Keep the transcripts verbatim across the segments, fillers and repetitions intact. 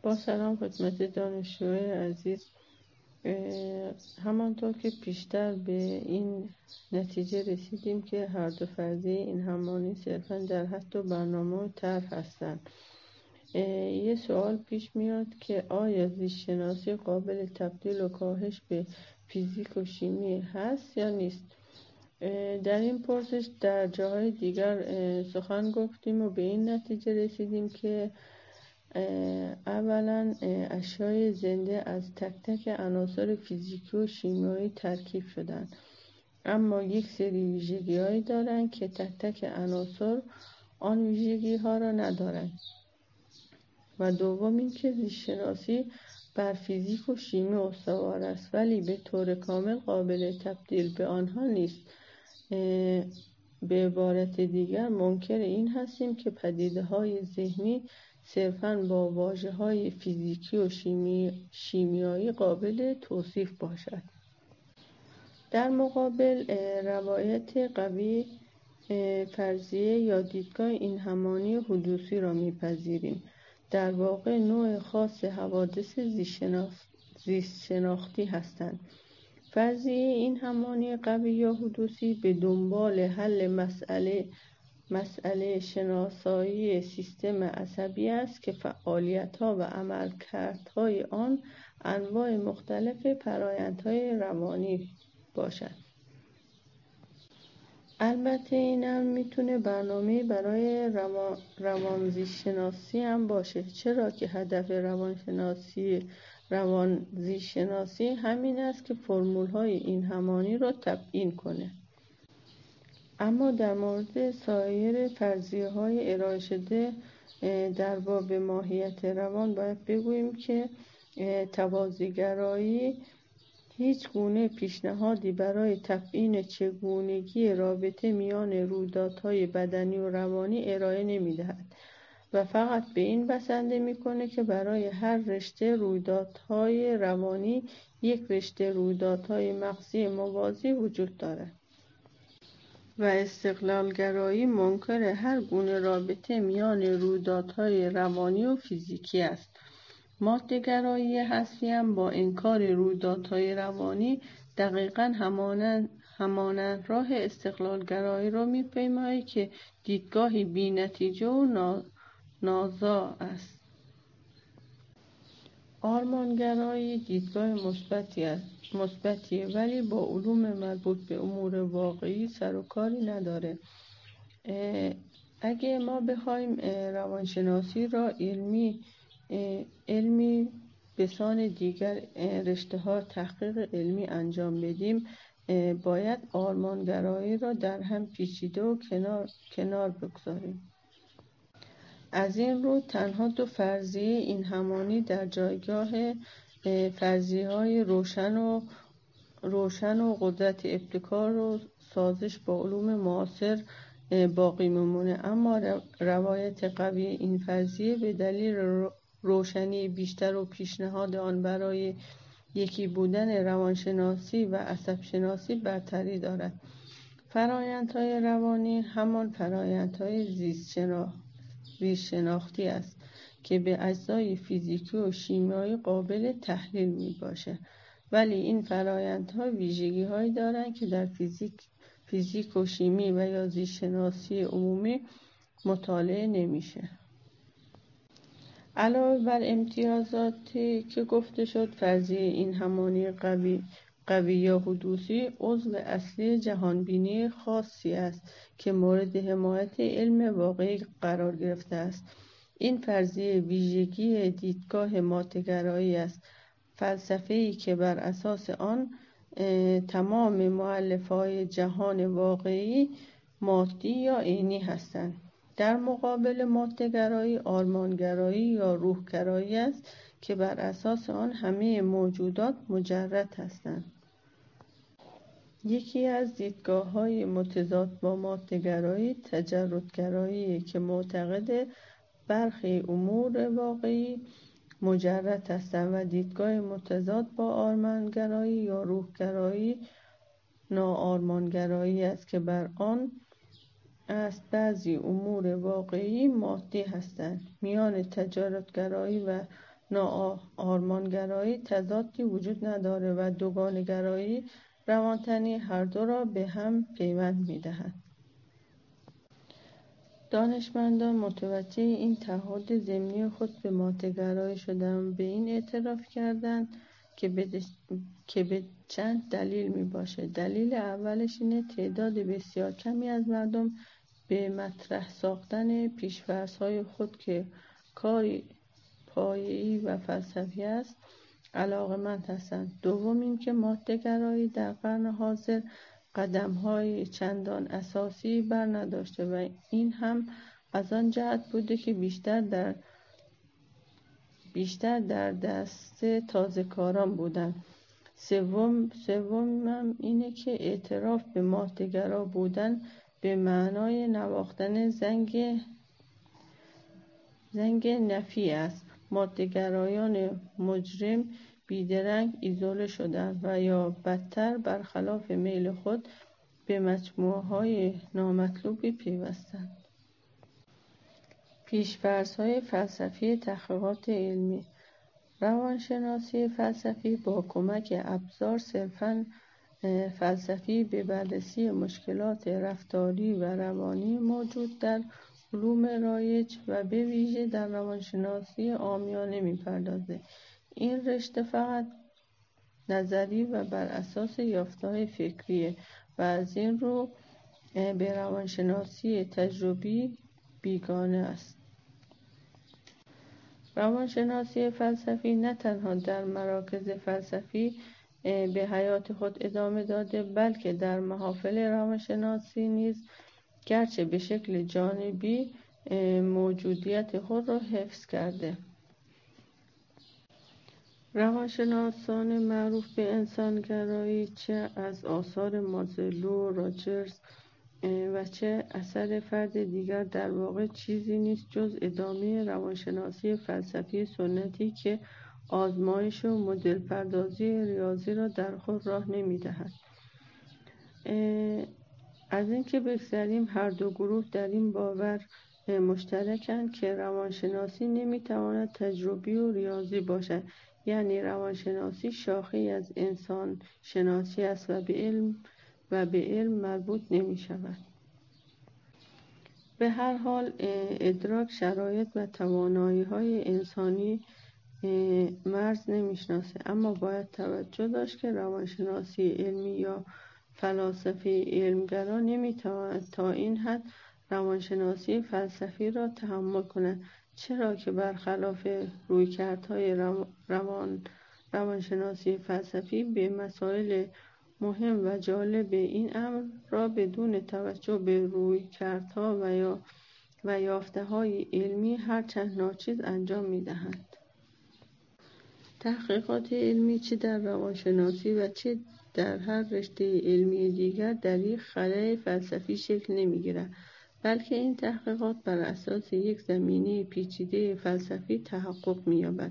با سلام خدمت دانشجوی عزیز. همانطور که پیشتر به این نتیجه رسیدیم که هر دو فرضیه این همانی صرفاً در حد و برنامه و طرح هستند. یه سوال پیش میاد که آیا زیست‌شناسی قابل تبدیل و کاهش به فیزیک و شیمی هست یا نیست؟ در این پرسش در جاهای دیگر سخن گفتیم و به این نتیجه رسیدیم که اولا اشیای زنده از تک تک عناصر فیزیکی و شیمیایی ترکیب شدن، اما یک سری ویژگی هایی دارن که تک تک عناصر آن ویژگی ها را ندارن. و دوم اینکه زیست‌شناسی بر فیزیک و شیمی استوار است ولی به طور کامل قابل تبدیل به آنها نیست. به عبارت دیگر منکر این هستیم که پدیده های ذهنی صرفاً با واژه های فیزیکی و شیمی، شیمیایی قابل توصیف باشد. در مقابل روایت قوی فرضیه یا دیدگاه این همانی حدوثی را میپذیریم. در واقع نوع خاص حوادث زیست شناختی هستند. فرضیه این همانی قوی یا حدوثی به دنبال حل مسئله مسئله شناسایی سیستم عصبی است که فعالیت‌ها و عملکردهای آن انواع مختلف فرآیندهای روانی باشد. البته این هم میتونه برنامه برای روان روانزیست‌شناسی هم باشه، چرا که هدف روانشناسی روانزیست‌شناسی همین است که فرمول‌های این همانی را تبیین کنه. اما در مورد سایر فرضیه‌های ارائه شده در باب ماهیت روان باید بگوییم که توازی‌گرایی هیچ گونه پیشنهادی برای تبیین چگونگی رابطه میان رویدادهای بدنی و روانی ارائه نمی‌دهد و فقط به این بسنده می‌کنه که برای هر رشته رویدادهای روانی یک رشته رویدادهای مغزی موازی وجود دارد. و استقلالگرایی منکر هر گونه رابطه میان رویدادهای روانی و فیزیکی است. ماده‌گرایی حذفی هم با انکار رویدادهای روانی دقیقاً همانند همانند راه استقلالگرایی را می‌پیماید که دیدگاهی بی‌نتیجه و نازا است. آرمانگرایی دیدگاه مثبتی است مثبتیه ولی با علوم مربوط به امور واقعی سر و کاری نداره. اگه ما بخوایم روانشناسی را علمی علمی بسان دیگر رشته ها تحقیق علمی انجام بدیم، باید آرمانگرایی را در هم پیچیده و کنار کنار بگذاریم. از این رو تنها دو فرضیه این همانی در جایگاه فرضیه‌های روشن و روشن و قدرت ابتکار و سازش با علوم معاصر باقی میمونه، اما روایت قوی این فرضیه به دلیل روشنی بیشتر و پیشنهاد آن برای یکی بودن روانشناسی و عصب شناسی برتری دارد. فرآیندهای روانی همان فرآیندهای زیست شناختی است که به اجزای فیزیکی و شیمیایی قابل تحلیل می باشه، ولی این فرآیندها ویژگی‌هایی دارند که در فیزیک فیزیک و شیمی و یا زیست شناسی عمومی مطالعه نمیشه. علاوه بر امتیازاتی که گفته شد، فرضیه این همانی قوی قوی یا حدوثی عضو اصلی جهانبینی خاصی است که مورد حمایت علم واقعی قرار گرفته است. این فرضیه ویژگی دیدگاه ماده‌گرایی است، فلسفه‌ای که بر اساس آن تمام مؤلفه‌های جهان واقعی مادی یا عینی هستند. در مقابل ماده‌گرایی آرمانگرایی یا روح‌گرایی است که بر اساس آن همه موجودات مجرد هستند. یکی از دیدگاه‌های متضاد با ماده‌گرایی تجردگرایی که معتقد برخی امور واقعی مجرد هستند و دیدگاه متضاد با آرمانگرایی یا روح‌گرایی ناآرمانگرایی است که بر آن است بعضی امور واقعی مادی هستند. میان تجردگرایی و ناآرمانگرایی تضادی وجود نداره و دوگانه‌گرایی روانتنی هر دو را به هم پیوند می‌دهد. دانشمندان متوجه این تعهد ضمنی خود به ماده‌گرایی شدند، به این اعتراف کردند که به, که به چند دلیل می باشه. دلیل اولش اینه تعداد بسیار کمی از مردم به مطرح ساختن پیش‌فرض‌های خود که کاری پایه‌ای و فلسفی است علاقه‌مند هستند. دوم اینکه ماده‌گرایی در قرن حاضر قدم‌های چندان اساسی بر نداشته و این هم از آن جهت بوده که بیشتر در بیشتر در دست تازه‌کاران بودند. سوم سومم اینه که اعتراف به ماده‌گرا بودن به معنای نواختن زنگ زنگ نفی است. ماده‌گرایان مجرم بیدرنگ ایزوله شدند و یا بدتر برخلاف میل خود به مجموعه‌های نامطلوبی پیوستند. پیش‌فرض‌های فلسفی تحقیقات علمی. روانشناسی فلسفی با کمک ابزار صرفاً فلسفی به بررسی مشکلات رفتاری و روانی موجود در علوم رایج و به ویژه در روانشناسی عامیانه می‌پردازد. این رشته فقط نظری و بر اساس یافته‌های فکریه و از این رو به روانشناسی تجربی بیگانه است. روانشناسی فلسفی نه تنها در مراکز فلسفی به حیات خود ادامه داده، بلکه در محافل روانشناسی نیز گرچه به شکل جانبی موجودیت خود را حفظ کرده. روانشناسان معروف به انسانگرایی چه از آثار مازلو، راجرز و چه اثر فرد دیگر در واقع چیزی نیست جز ادامه روانشناسی فلسفی سنتی که آزمایش و مدل پردازی ریاضی را در خود راه نمی‌دهد. از اینکه بگذریم، هر دو گروه در این باور مشترکند که روانشناسی نمی‌تواند تجربی و ریاضی باشد، یعنی روانشناسی شاخه‌ای از انسان شناسی است و به علم و به علم مربوط نمی‌شود. به هر حال ادراک شرایط و توانایی‌های انسانی مرز نمی‌شناسه، اما باید توجه داشت که روانشناسی علمی یا فلاسفه علمگرا نمی‌تواند تا این حد روانشناسی فلسفی را تحمل کند، چرا که برخلاف رویکردهای روان روانشناسی فلسفی به مسائل مهم و جالب این امر را بدون توجه به رویکردها و یا و یافته‌های علمی هرچند ناچیز انجام می‌دهند. تحقیقات علمی چه در روانشناسی و چه در هر رشته علمی دیگر در یک خلأ فلسفی شکل نمی‌گیرد، بلکه این تحقیقات بر اساس یک زمینه پیچیده فلسفی تحقق می‌یابد.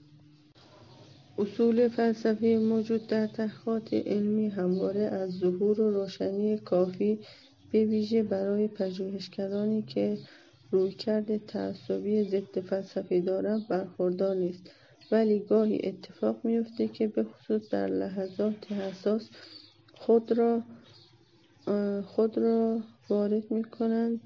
اصول فلسفی موجود در تحقیقات علمی همواره از ظهور و روشنی کافی به ویژه برای پژوهشگرانی که رویکرد تعصبی ضد فلسفی دارند برخوردار نیست، ولی گاهی اتفاق می‌افتد که به خصوص در لحظات حساس خود را خود را وارد می‌کنند.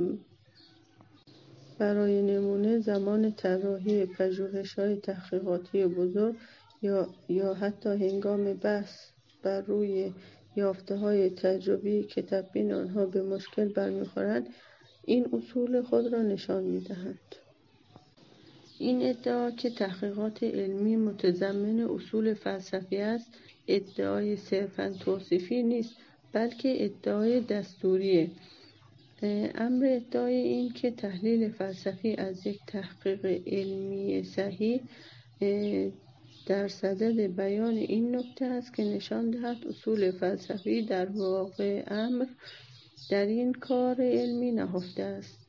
برای نمونه زمان طراحی پژوهش‌های تحقیقاتی بزرگ یا یا حتی هنگام بحث بر روی یافته‌های تجربی که تبیین آنها به مشکل برمی‌خورد، این اصول خود را نشان می‌دهند. این ادعا که تحقیقات علمی متضمن اصول فلسفی است، ادعای صرفاً توصیفی نیست، بلکه ادعای دستوریه. امر ادعای این که تحلیل فلسفی از یک تحقیق علمی صحیح در صدد بیان این نکته است که نشان دهد اصول فلسفی در واقع امر در این کار علمی نهفته است.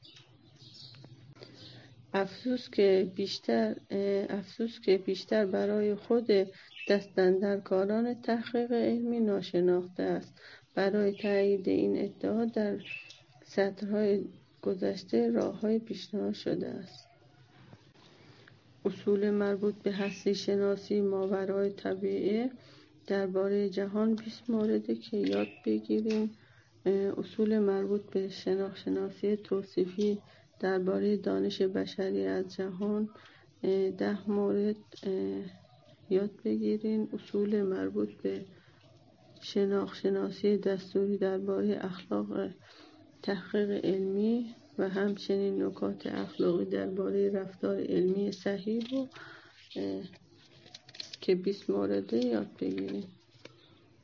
افسوس که بیشتر افسوس که بیشتر برای خود دستاندرکاران تحقیق علمی ناشناخته است. برای تایید این ادعا در سطرهای گذشته راه‌های پیشنهاد شده است. اصول مربوط به هستی شناسی ماورای طبیعه درباره جهان بیست مورده که یاد بگیریم. اصول مربوط به شناخت شناسی توصیفی درباره دانش بشری از جهان ده مورد یاد بگیرین. اصول مربوط به شناخت شناسی دستوری درباره اخلاق تحقیق علمی و همچنین نکات اخلاقی درباره رفتار علمی صحیح رو که بیست مورد یاد بگیریم.